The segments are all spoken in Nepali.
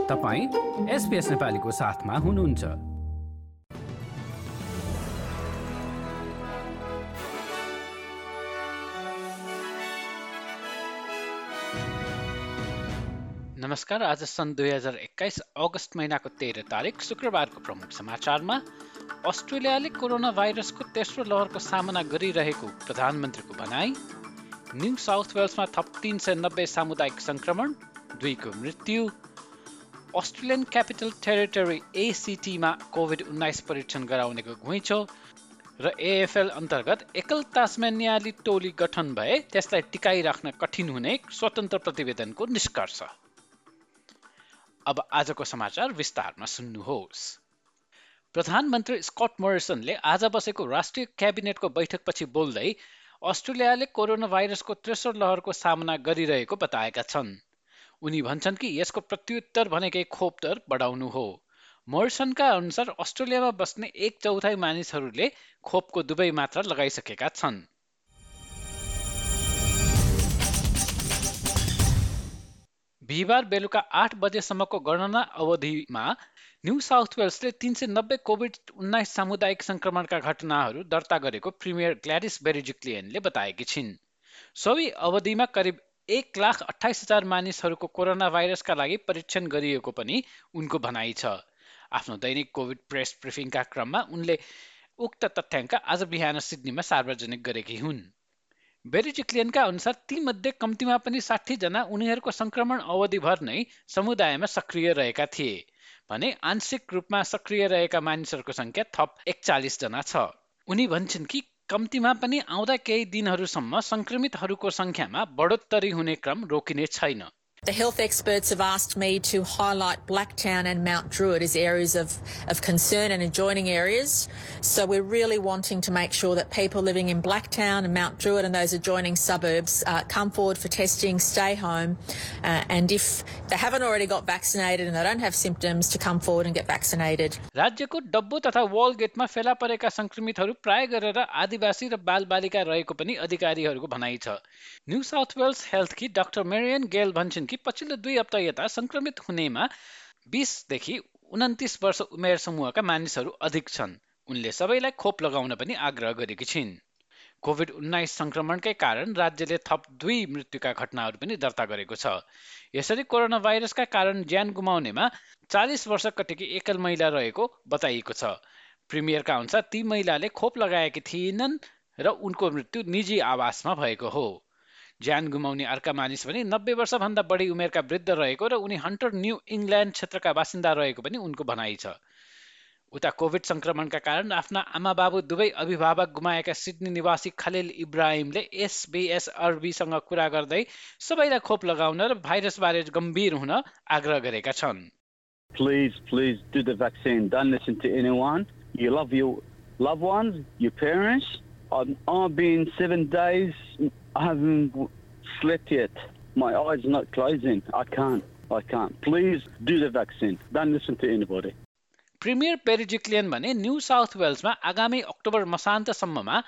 तपाईं SBS नेपालीको साथमा हुनुहुन्छ। नमस्कार, आज सन् 2021 अगस्त महिनाको 13 तारिक शुक्रबारको प्रमुख समाचारमा अस्ट्रेलियाले कोरोना भाइरसको तेस्रो लहरको सामना गरिरहेको प्रधानमन्त्रीको भनाई, न्यू साउथ वेल्समा थप 390 सामुदायिक संक्रमण, 2 को मृत्यु, अस्ट्रेलियन क्यापिटल टेरिटरी ACTमा कोभिड-19 परीक्षण गराउनेको घुइँचो र AFL अन्तर्गत एकल तास्मेनियाली टोली गठन भए त्यसलाई टिकाइराख्न कठिन हुने स्वतन्त्र प्रतिवेदनको निष्कर्ष। अब आजको समाचार विस्तारमा सुन्नुहोस्। प्रधानमन्त्री स्कट मोरिसनले आज बसेको राष्ट्रिय क्याबिनेटको बैठकपछि बोल्दै अस्ट्रेलियाले कोरोना भाइरसको तेस्रो लहरको सामना गरिरहेको बताएका छन्। उनी भन्छन् कि यसको प्रत्युत्तर भनेकै खोप दर बढाउनु हो। मोरिसनका अनुसार अस्ट्रेलियामा बस्ने 1/4 मानिसहरूले खोपको दुवै मात्रा लगाइसकेका छन्। बिहिबार बेलुका 8 बजेसम्मको गणना अवधिमा न्यू साउथ वेल्सले 390 कोभिड-19 सामुदायिक संक्रमणका घटनाहरू दर्ता गरेको प्रिमियर ग्ल्याडिस बेरिजिक्लियनले बताएकी छिन्। सोही अवधिमा करिब 1,28,000 मानिसहरूको कोरोना भाइरसका लागि परीक्षण गरिएको पनि उनको भनाइ छ। आफ्नो दैनिक कोभिड प्रेस ब्रिफिङका क्रममा उनले उक्त तथ्याङ्क आज बिहान सिडनीमा सार्वजनिक गरेकी हुन्। बेरिजिक्लियनका अनुसार तीमध्ये कम्तीमा पनि 60 जना उनीहरूको संक्रमण अवधिभर नै समुदायमा सक्रिय रहेका थिए भने आंशिक रूपमा सक्रिय रहेका मानिसहरूको संख्या थप 41 जना छ। उनी भन्छन् कि कम्तीमा पनि आउँदा केही दिनहरूसम्म संक्रमितहरूको संख्यामा बढोत्तरी हुने क्रम रोकिने छैन। The health experts have asked me to highlight Blacktown and Mount Druitt as areas of concern and adjoining areas. So we're really wanting to make sure that people living in Blacktown and Mount Druitt and those adjoining suburbs come forward for testing, stay home, and if they haven't already got vaccinated and they don't have symptoms, to come forward and get vaccinated. राज्यको डब्बु तथा वल गेटमा फेला परेका संक्रमितहरू प्राय गरेर आदिवासी र बालबालिका रहेको पनि अधिकारीहरूको भनाइ छ। न्यू साउथ वेल्स हेल्थकी डाक्टर मेरियन गेल भन्छन् कि पछिल्लो 2 हप्ता यता संक्रमित हुनेमा 20 देखि 29 वर्ष उमेर समूहका मानिसहरू अधिक छन्। उनले सबैलाई खोप लगाउन पनि आग्रह गरेकी छिन्। कोभिड-19 संक्रमणकै कारण राज्यले थप 2 मृत्युका घटनाहरू पनि दर्ता गरेको छ। यसरी कोरोना भाइरसका कारण ज्यान गुमाउनेमा 40 वर्ष कटेकी एकल महिला रहेको बताइएको छ। प्रिमियरका अनुसार ती महिलाले खोप लगाएकी थिएनन् र उनको मृत्यु निजी आवासमा भएको हो। ज्यान गुमाउने अर्का मानिस पनि 90 वर्षभन्दा बढी उमेरका वृद्ध रहेको र उनी हन्टर न्यू इङ्ल्यान्ड क्षेत्रका बासिन्दा रहेको पनि उनको भनाइ छ। उता कोभिड संक्रमणका कारण आफ्ना आमा बाबु दुवै अभिभावक गुमाएका सिडनी निवासी खलिल इब्राहिमले SBS अरबीसँग कुरा गर्दै सबैलाई खोप लगाउन र भाइरसबारे गम्भीर हुन आग्रह गरेका छन्। Please do the vaccine. Don't listen to anyone. You love your loved ones, your parents. I've been 7 days. I haven't slept yet. My eyes are not closing. I can't. Please do the vaccine. Don't listen to anybody. Premier Berejiklian भने न्यू साउथ वेल्समा आगामी अक्टोबर मसान्तसम्ममा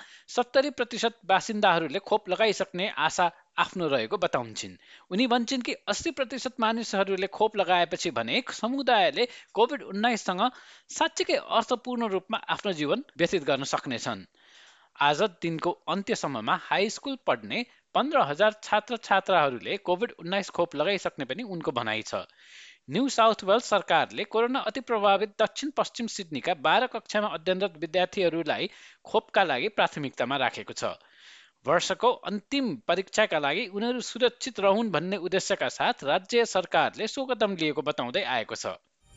70% बासिन्दाहरूले खोप लगाइसक्ने आशा आफ्नो रहेको बताउँछिन्। उनी भन्छन् कि 80% मानिसहरूले खोप लगाएपछि भने समुदायले कोभिड-19 सँग साँच्चीकै अर्थपूर्ण रूपमा आफ्नो जीवन व्यतीत गर्न सक्नेछन्। आज दिनको अन्त्यसम्ममा हाई स्कुल पढ्ने 15,000 छात्र-छात्राहरूले कोभिड-19 खोप लगाइसक्ने पनि उनको भनाइ छ। न्यू साउथ वेल्स सरकारले कोरोना अति प्रभावित दक्षिण पश्चिम सिडनीका 12 कक्षामा अध्ययनरत विद्यार्थीहरूलाई खोपका लागि प्राथमिकतामा राखेको छ। वर्षको अन्तिम परीक्षाका लागि उनीहरू सुरक्षित रहून् भन्ने उद्देश्यका साथ राज्य सरकारले सो कदम लिएको बताउँदै आएको छ।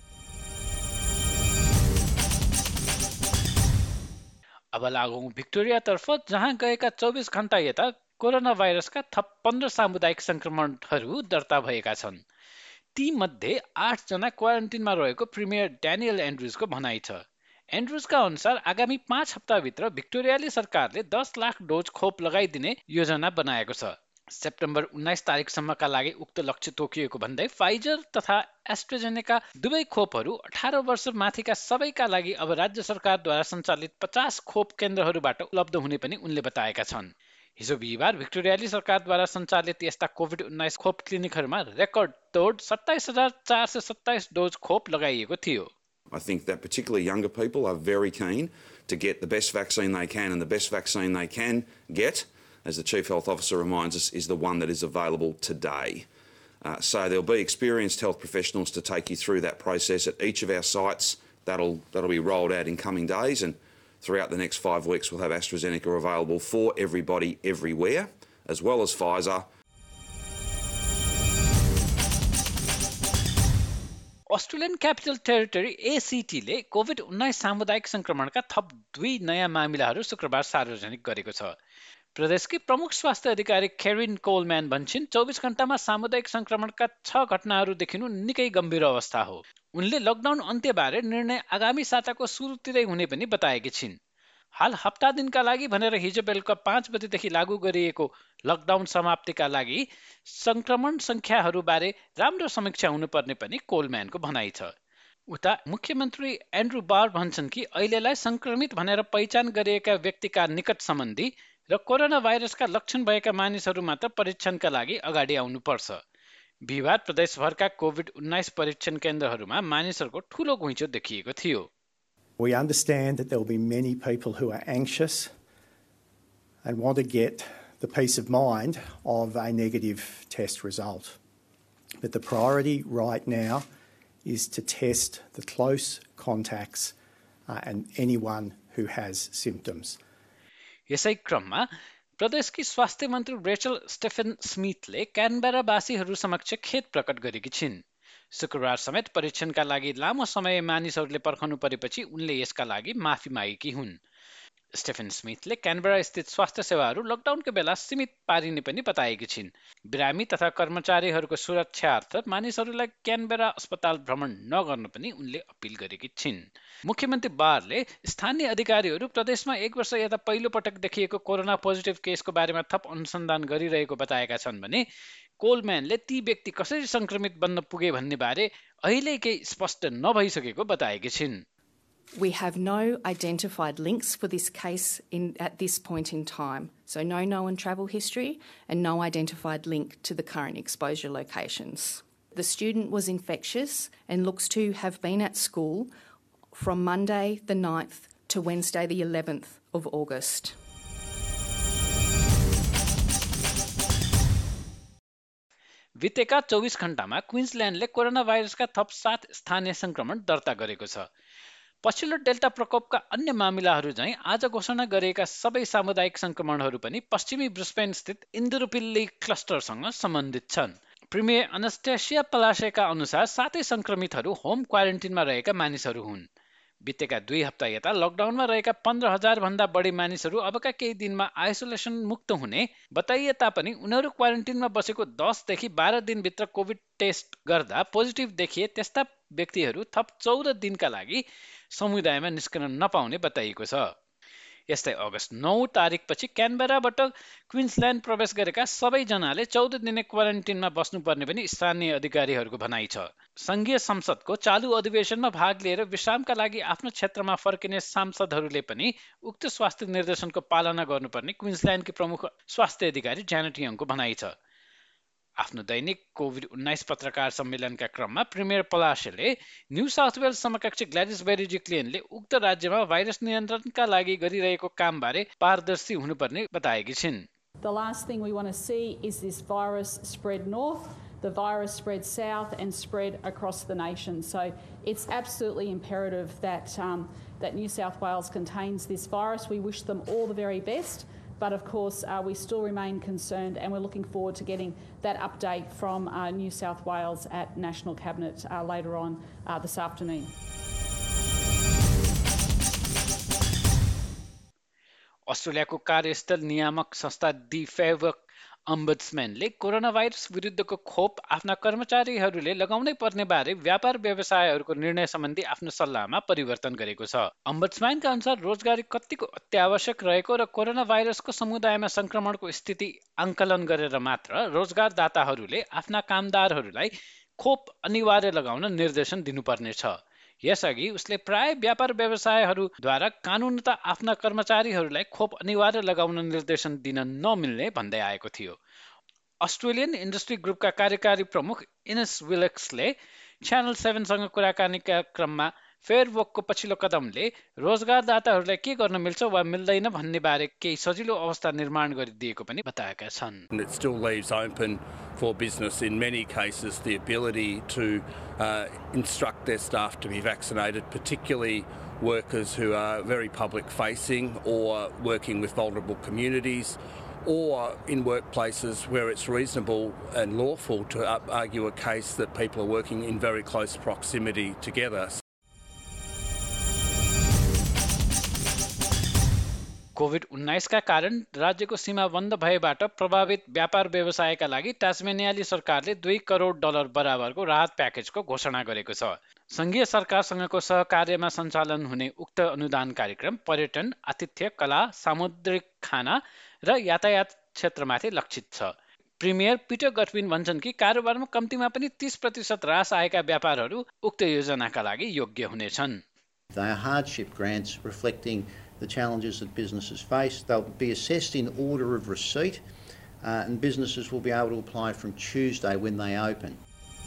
अब लागौं भिक्टोरियातर्फ, जहाँ गएका 24 घण्टा यता कोरोना भाइरसका थप 15 सामुदायिक संक्रमणहरू दर्ता भएका छन्। ती मध्ये 8 जना क्वारेन्टिनमा रहेको प्रिमियर ड्यानियल एन्ड्रुजको भनाइ छ। एन्ड्रुजका अनुसार आगामी 5 हप्ताभित्र भिक्टोरियाली सरकारले 10 लाख डोज खोप लगाइदिने योजना बनाएको छ। सेप्टेम्बर 19 तारिकसम्मका लागि उक्त लक्ष्य तोकिएको भन्दै फाइजर तथा एस्ट्राजेनेका दुवै खोपहरू 18 वर्ष माथिका सबैका लागि अब राज्य सरकारद्वारा सञ्चालित 50 खोप केन्द्रहरूबाट उपलब्ध हुने पनि उनले बताएका छन्। हिजो बिहिबार भिक्टोरियाली सरकारद्वारा सञ्चालित यस्ता कोभिड-19 खोप क्लिनिकहरूमा रेकर्ड तोड 27,427 डोज खोप लगाइएको थियो। I think that particularly younger people are very keen to get the best vaccine they can, and the best vaccine they can get, as the Chief Health Officer reminds us, is the one that is available today. So there'll be experienced health professionals to take you through that process at each of our sites. That'll be rolled out in coming days, and throughout the next 5 weeks we'll have AstraZeneca available for everybody everywhere, as well as Pfizer. Australian capital territory एसीटीले कोभिड-19 सामुदायिक संक्रमणका थप 2 नयाँ मामिलाहरू शुक्रबार सार्वजनिक गरेको छ। प्रदेशकी प्रमुख स्वास्थ्य अधिकारी केरिन कोलम्यान भन्छन् 24 घण्टामा सामुदायिक संक्रमणका 6 घटनाहरू देखिनु निकै गम्भीर अवस्था हो। उनले लकडाउन अन्त्यबारे निर्णय आगामी साताको सुरुतिरै हुने पनि बताएकी छिन्। हाल हप्ता दिनका लागि भनेर हिजो बेलुका 5 बजेदेखि लागू गरिएको लकडाउन समाप्तिका लागि संक्रमण संख्याहरूबारे राम्रो समीक्षा हुनुपर्ने पनि कोलम्यानको भनाइ छ। उता मुख्यमन्त्री एन्ड्रू बार भन्छन् कि अहिलेलाई संक्रमित भनेर पहिचान गरिएका व्यक्तिका निकट सम्बन्धी र कोरोना भाइरसका लक्षण भएका मानिसहरू मात्र परीक्षणका लागि अगाडि आउनुपर्छ। बिहिबार प्रदेशभरका कोभिड-19 परीक्षण केन्द्रहरूमा मानिसहरूको ठूलो घुइँचो देखिएको थियो। We understand that there will be many people who are anxious and want to get the peace of mind of a negative test result. But the priority right now is to test the close contacts and anyone who has symptoms. यसै क्रममा प्रदेशकी स्वास्थ्य मन्त्री रेचल स्टेफन स्मिथले क्यानबेरावासीहरू समक्ष खेद प्रकट गरेकी छिन्। शुक्रबार समेत परीक्षणका लागि लामो समय मानिसहरूले पर्खनु परेपछि उनले यसका लागि माफी मागेकी हुन्। स्टेफन स्मिथले क्यानबेरा स्थित स्वास्थ्य सेवाहरू लकडाउनको बेला सीमित पारिने पनि बताएकी छिन्। बिरामी तथा कर्मचारीहरूको सुरक्षार्थ मानिसहरूलाई क्यानबेरा अस्पताल भ्रमण नगर्न पनि उनले अपिल गरेकी छिन्। मुख्यमन्त्री बारले स्थानीय अधिकारीहरू प्रदेशमा 1 वर्ष यता पहिलो पटक देखिएको कोरोना पोजिटिभ केसको बारेमा थप अनुसन्धान गरिरहेको बताएका छन् भने कोलम्यानले ती व्यक्ति कसरी संक्रमित बन्न पुगे भन्ने बारे अहिले केही स्पष्ट नभइसकेको बताएकी छिन्। We have no identified links for this case at this point in time. So no known travel history and no identified link to the current exposure locations. The student was infectious and looks to have been at school from Monday the 9th to Wednesday the 11th of August. बितेका 24 घण्टामा क्वीन्सल्यान्डले कोरोना भाइरसका थप 7 स्थानीय संक्रमण दर्ता गरेको छ। पछिल्लो डेल्टा प्रकोपका अन्य मामिलाहरू झैं आज घोषणा गरिएका सबै सामुदायिक संक्रमणहरू पनि पश्चिमी ब्रिस्बेन स्थित इन्दुरुपिल्ली क्लस्टरसँग सम्बन्धित छन्। प्रिमियर अनस्टेसिया पलासेका अनुसार सातै संक्रमितहरू होम क्वारेन्टिनमा रहेका मानिसहरू हुन्। बितेका 2 हप्ता यता लकडाउनमा रहेका 15,000 भन्दा बढी मानिसहरू अबका केही दिनमा आइसोलेसन मुक्त हुने बताइए तापनि उनीहरू क्वारेन्टिनमा बसेको 10 देखि 12 दिनभित्र कोभिड टेस्ट गर्दा पोजिटिभ देखिए त्यस्ता व्यक्तिहरू थप 14 दिनका लागि समुदायमा निस्कन नपाउने बताइएको छ। यस्तै अगस्त 9 तारिकपछि क्यानबेराबाट क्वीन्सल्यान्ड प्रवेश गरेका सबैजनाले 14 दिने क्वारेन्टिनमा बस्नुपर्ने पनि स्थानीय अधिकारीहरूको भनाइ छ। संघीय संसदको चालु अधिवेशनमा भाग लिएर विश्रामका लागि आफ्नो क्षेत्रमा फर्किने सांसदहरूले पनि उक्त स्वास्थ्य निर्देशनको पालना गर्नुपर्ने क्वीन्सल्यान्डकी प्रमुख स्वास्थ्य अधिकारी ज्यानेट यङको भनाइ छ। आफ्नो दैनिक कोभिड-19 पत्रकार सम्मेलनका क्रममा प्रिमियर पलासेले न्यू साउथ वेल्स समकक्ष ग्ल्याडिस बेरिजिक्लियनले उक्त राज्यमा भाइरस नियन्त्रणका लागि गरिरहेको कामबारे पारदर्शी हुनुपर्ने बताएकी छिन्। The last thing we want to see is this virus spread north, the virus spread south and spread across the nation. So it's absolutely imperative that that New South Wales contains this virus. We wish them all the very best. But of course, we still remain concerned and we're looking forward to getting that update from New South Wales at National Cabinet later on this afternoon. अस्ट्रेलियाको कार्यस्थल नियामक संस्था दी फेवर अम्बड्सम्यानले कोरोना भाइरस विरुद्धको खोप आफ्ना कर्मचारीहरूले लगाउनै पर्ने बारे व्यापार व्यवसायहरूको निर्णय सम्बन्धी आफ्नो सल्लाहमा परिवर्तन गरेको छ। अम्बड्सम्यानका अनुसार रोजगारी कतिको अत्यावश्यक रहेको र कोरोना भाइरसको समुदायमा संक्रमणको स्थिति आंकलन गरेर मात्र रोजगारदाताहरूले आफ्ना कामदारहरूलाई खोप अनिवार्य लगाउन निर्देशन दिनुपर्ने छ। यसअघि उसले प्राय व्यापार व्यवसायहरूद्वारा कानुनत आफ्ना कर्मचारीहरूलाई खोप अनिवार्य लगाउन निर्देशन दिन नमिल्ने भन्दै आएको थियो। अस्ट्रेलियन इन्डस्ट्री ग्रुपका कार्यकारी प्रमुख इनेस विलेक्सले च्यानल 7सँग कुराकानीका क्रममा फेयरवर्कको पछिल्लो कदमले रोजगारदाताहरूलाई के गर्न मिल्छ वा मिल्दैन भन्ने बारे केही सजिलो अवस्था निर्माण गरिदिएको पनि बताएका छन्। It still leaves open for business in many cases the ability to instruct their staff to be vaccinated, particularly workers who are very public facing or working with vulnerable communities, or in workplaces where it's reasonable and lawful to argue a case that people are working in very close proximity together. कोभिड-19 का कारण राज्यको सीमा बन्द भएबाट प्रभावित व्यापार व्यवसायका लागि टास्मेनियाली सरकारले $2 करोड बराबरको राहत प्याकेजको घोषणा गरेको छ। संघीय सरकारसँगको सहकार्यमा सञ्चालन हुने उक्त अनुदान कार्यक्रम पर्यटन, आतिथ्य, कला, सामुद्रिक खाना र यातायात क्षेत्रमाथि लक्षित छ। प्रिमियर पिटर गटविन भन्छन् कि कारोबारमा कम्तीमा पनि 30% ह्रास आएका व्यापारहरू उक्त योजनाका लागि योग्य हुनेछन्। They are hardship grants reflecting the challenges that businesses face. They'll be assessed in order of receipt, and businesses will be able to apply from Tuesday when they open.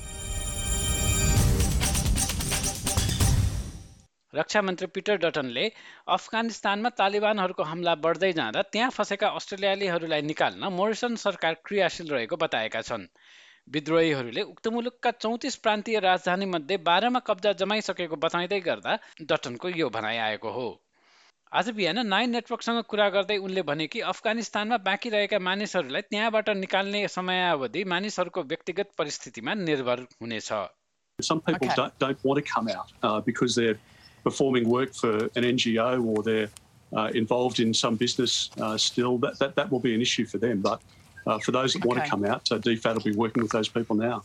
रक्षा मन्त्री पिटर डटनले अफगानिस्तानमा तालिबानहरूको हमला बढ्दै जाँदा त्यहाँ फसेका अस्ट्रेलियालीहरूलाई निकाल्न मोरिसन सरकार क्रियाशील रहेको बताएका छन्। विद्रोहीहरूले उक्त मुलुकका 34 प्रान्तीय राजधानी मध्ये 12 मा कब्जा जमाइसकेको बताउँदै गर्दा डटनको यो भनाइ आएको हो। आज बिहान 9 नेटवर्कसँग कुरा गर्दै उनले भने कि अफगानिस्तानमा बाँकी रहेका मानिसहरूलाई त्यहाँबाट निकाल्ने समयावधि मानिसहरूको व्यक्तिगत परिस्थितिमा निर्भर हुनेछ। Some people don't want to come out because they're performing work for an NGO or they're involved in some business still. That will be an issue for them. But for those that want to come out, DFAT will be working with those people now.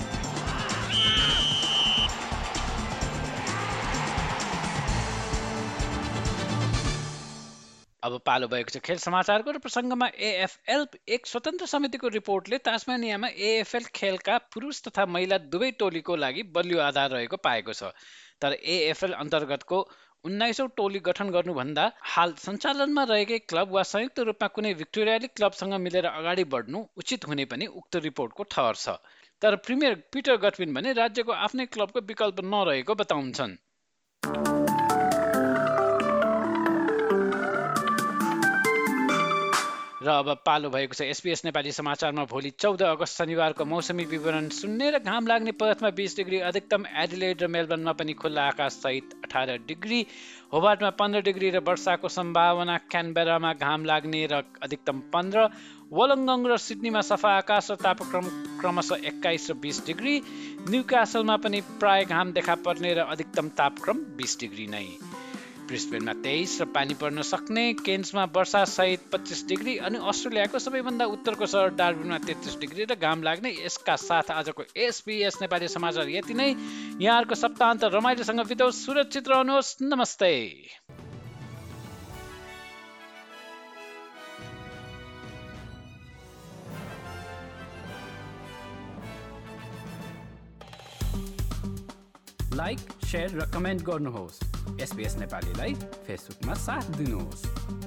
अब पालो भएको छ खेल समाचारको र प्रसङ्गमा AFL एक स्वतन्त्र समितिको रिपोर्टले तास्मानियामा AFL खेलका पुरुष तथा महिला दुवै टोलीको लागि बलियो आधार रहेको पाएको छ। तर AFL अन्तर्गतको 19औं टोली गठन गर्नुभन्दा हाल सञ्चालनमा रहेकै क्लब वा संयुक्त रूपमा कुनै भिक्टोरियाली क्लबसँग मिलेर अगाडि बढ्नु उचित हुने पनि उक्त रिपोर्टको ठहर छ। तर प्रिमियर पिटर गटविन भने राज्यको आफ्नै क्लबको विकल्प नरहेको बताउँछन्। र अब पालो भएको छ SBS नेपाली समाचारमा भोलि 14 अगस्त शनिबारको मौसमी विवरण सुन्ने र घाम लाग्ने पर्थमा 20 डिग्री अधिकतम, एडिलेड र मेलबर्नमा पनि खुल्ला आकाश सहित 18 डिग्री, होबार्टमा 15 डिग्री र वर्षाको सम्भावना, क्यानबेरामा घाम लाग्ने र अधिकतम 15, वोलङ्गङ र सिडनीमा सफा आकाश र तापक्रम क्रमशः 21 र 20 डिग्री, न्युकासलमा पनि प्राय घाम देखा पर्ने र अधिकतम तापक्रम 20 डिग्री नै, ब्रिस्बेनमा 23 र पानी पर्न सक्ने, केन्समा वर्षा सहित 25 डिग्री अनि अस्ट्रेलियाको सबैभन्दा उत्तरको सहर डार्विनमा 33 डिग्री र घाम लाग्ने। यसका साथ आजको SBS नेपाली समाचार यति नै। यहाँहरूको सप्ताहन्त रमाइलोसँग बिताओस्, सुरक्षित रहनुहोस्, नमस्ते। लाइक, शेयर र कमेन्ट गर्नुहोस्। SBS नेपालीलाई फेसबुकमा साथ दिनुहोस्।